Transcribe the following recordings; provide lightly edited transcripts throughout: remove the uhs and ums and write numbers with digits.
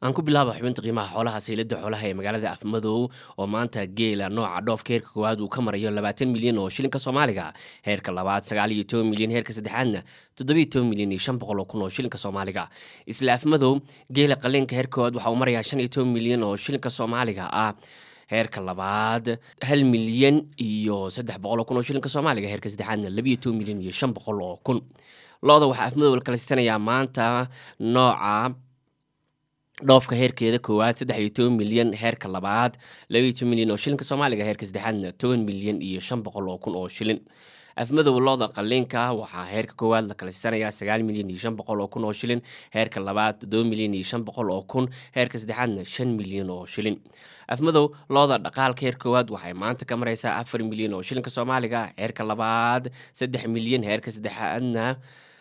aan ku bilaabo xubinta qiimaha xoolaha saylada xoolaha ee magaalada Afmadow oo maanta geela nooca dhoofka heerka koowaad uu ka marayo 20 milyan oo shilinka Soomaaliga heerka labaad 19 milyan heerka saddexaadna 17 milyan iyo 500 kun oo shilinka Soomaaliga isla Afmadow geela qaleenka heerka koowaad waxa uu marayaa 15 milyan oo shilinka Soomaaliga heerka labaad 1 milyan iyo 300 kun oo shilinka Soomaaliga heerka saddexaadna 12 milyan iyo 500 kun looda waxa Afmadow kala siisanayaa maanta nooca dhoofka heerkeeda koowaad 13 milyan heerka labaad 12 milyan oo shilinka Soomaaliga heerka saddexaadna 10 milyan iyo 500 kun oo shilin Afmadow looda qaleenka waxa heerka koowaad la kala siisanayaa 9 milyan iyo 500 kun oo shilin heerka labaad 2 milyan iyo 500 kun heerka saddexaadna 5 milyan oo shilin Afmadow looda dhaqaalka heerka koowaad waxay maanta ka maraysaa 4 milyan oo shilinka Soomaaliga heerka labaad 3 milyan heerka saddexaadna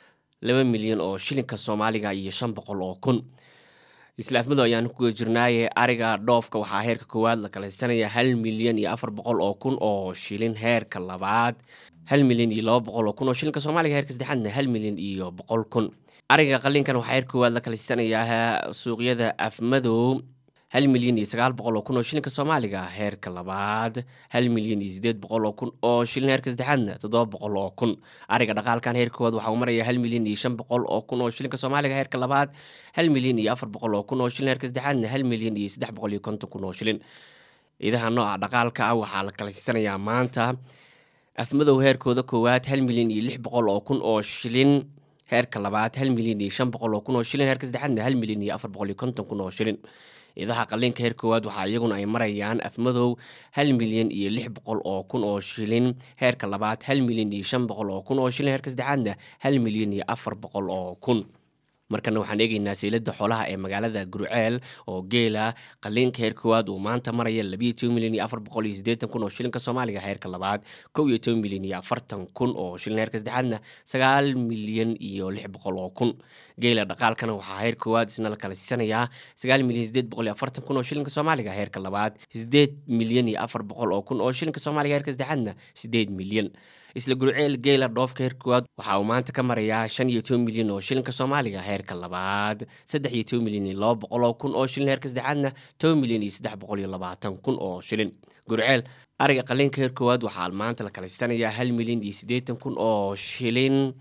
2 milyan oo shilinka Soomaaliga iyo 500 kun isla Afmadow ayaan ku jirnaaye ariga dhoofka waxa heerka koowaad la kala siisanayaa 1 milyan iyo 400 kun oo shilin heerka labaad 1 milyan iyo 200 kun oo shilinka Soomaaliga heerka saddexaadna 1 milyan iyo 100 kun ariga qalinkan waxa heerka koowaad la kala siisanayaa suuqyada Afmadow 1 milyan iyo 900 kun oo shilinka Soomaaliga heerka labaad 1 milyan iyo 800 kun oo shilin heerka saddexaadna 700 kun ariga dhaqaalkan heerka koowaad waxa uu marayaa 1 milyan iyo 500 kun oo shilinka Soomaaliga heerka labaad 1 milyan iyo 400 kun oo shilin heerka saddexaadna 1 milyan iyo 350 kun oo shilin idaha nooca dhaqaalka waxa la kala siisanayaa maanta Afmadow heerkooda koowaad 1 milyan iyo 600 kun oo shilin heerka labaad 1 milyan iyo 500 kun oo shilin heerka saddexaadna 1 milyan iyo 450 kun oo shilin idaha qaleenka heerka koowaad waxa iyaguna ay marayaan Afmadow 1 milyan iyo 600 kun oo shilin heerka labaad 1 milyan iyo 500 kun oo shilin heerka saddexaadna 1 milyan iyo 400 kun markana waxaan eegaynaa saylada xoolaha ee magaalada Gurceel oo geela qaleenka heerka koowaad uu maanta maraya 12 milyan iyo 480 kun oo shilinka Soomaaliga heerka labaad 11 milyan iyo 40 kun oo shilin heerka saddexaadna 9 milyan iyo 600 kun geela dhaqaalkana waxa heerka koowaad isna la kala siisanayaa 9 milyan 840 kun oo shilinka Soomaaliga heerka labaad 8 milyan iyo 400 kun oo shilinka Soomaaliga heerka saddexaadna 8 milyan isla Gurceel geela dhoofka heerka koowaad waxa uu maanta ka marayaa 15 milyan oo shilinka Soomaaliga heerka labaad 13 milyan iyo 200 kun oo shilin heerka saddexaadna 10 milyan iyo 320 kun oo shilin Gurceel ariga qaleenka heerka koowaad waxa maanta la kala siisanayaa 1 milyan iyo 80 kun oo shilin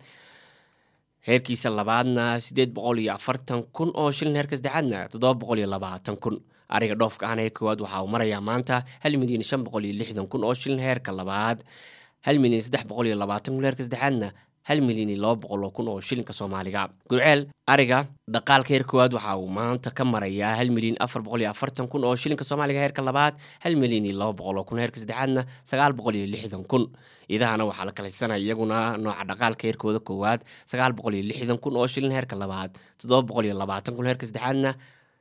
heerkiisa labaadna 840 kun oo shilin heerka saddexaadna 720 kun ariga dhoofka aan heerka koowaad waxa uu marayaa maanta 1 milyan 560 kun oo shilin heerka labaad 1 milyan 320 kun heerka saddexaadna 1 milyan iyo 200 kun oo shilinka Soomaaliga Gurceel ariga dhaqaalka heerka koowaad waxa uu maanta ka marayaa 1 milyan 440 kun oo shilinka Soomaaliga heerka labaad 1 milyan iyo 200 kun heerka saddexaadna 960 kun idahana waxa la kala siisanayaa iyaguna nooca dhaqaalka heerkooda koowaad 960 kun oo shilin heerka labaad 720 kun heerka saddexaadna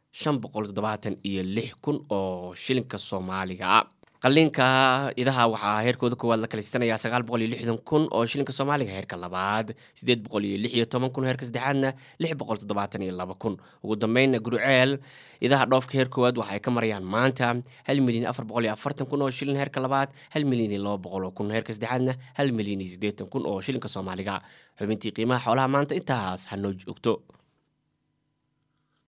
576 kun oo shilinka Soomaaliga qaleenka idaha waxa heerkooda koowaad la kala siisanayaa 960 kun oo shilinka Soomaaliga heerka labaad 816 kun heerka saddexaadna 672 kun ugu dambeynna Gurceel idaha dhoofka heerka koowaad waxay ka marayaan maanta 1 milyan 440 kun oo shilin heerka labaad 1 milyan iyo 200 kun heerka saddexaadna 1 milyan iyo 80 kun oo shilinka Soomaaliga xubintii qiimaha xoolaha maanta intaas hanoo joogto